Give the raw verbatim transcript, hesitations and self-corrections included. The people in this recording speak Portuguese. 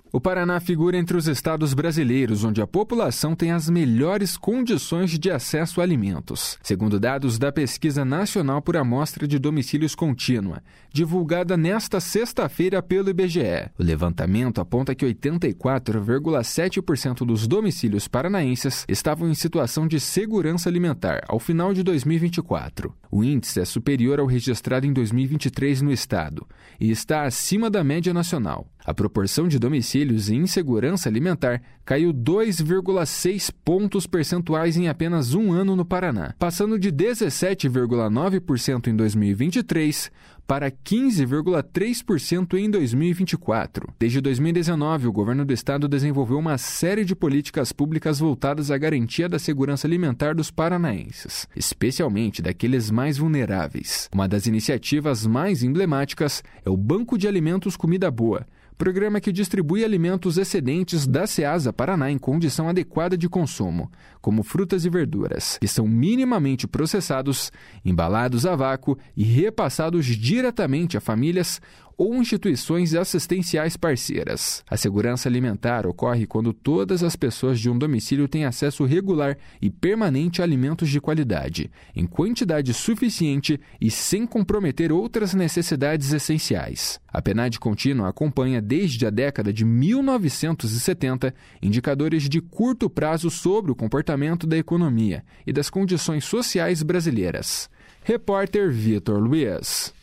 O Paraná figura entre os estados brasileiros onde a população tem as melhores condições de acesso a alimentos, segundo dados da Pesquisa Nacional por Amostra de Domicílios Contínua, divulgada nesta sexta-feira pelo I B G E. O levantamento aponta que oitenta e quatro vírgula sete por cento dos domicílios paranaenses estavam em situação de segurança alimentar ao final de dois mil e vinte e quatro. O índice é superior ao registrado em dois mil e vinte e três no estado e está acima da média nacional. A proporção de domicílios em insegurança alimentar caiu dois vírgula seis pontos percentuais em apenas um ano no Paraná, passando de dezessete vírgula nove por cento em dois mil e vinte e três para quinze vírgula três por cento em dois mil e vinte e quatro. Desde dois mil e dezenove, o governo do estado desenvolveu uma série de políticas públicas voltadas à garantia da segurança alimentar dos paranaenses, especialmente daqueles mais vulneráveis. Uma das iniciativas mais emblemáticas é o Banco de Alimentos Comida Boa, programa que distribui alimentos excedentes da Ceasa Paraná em condição adequada de consumo, como frutas e verduras, que são minimamente processados, embalados a vácuo e repassados diretamente a famílias ou instituições assistenciais parceiras. A segurança alimentar ocorre quando todas as pessoas de um domicílio têm acesso regular e permanente a alimentos de qualidade, em quantidade suficiente e sem comprometer outras necessidades essenciais. A PNAD Contínua acompanha desde a década de mil novecentos e setenta indicadores de curto prazo sobre o comportamento da economia e das condições sociais brasileiras. Repórter Vitor Luiz.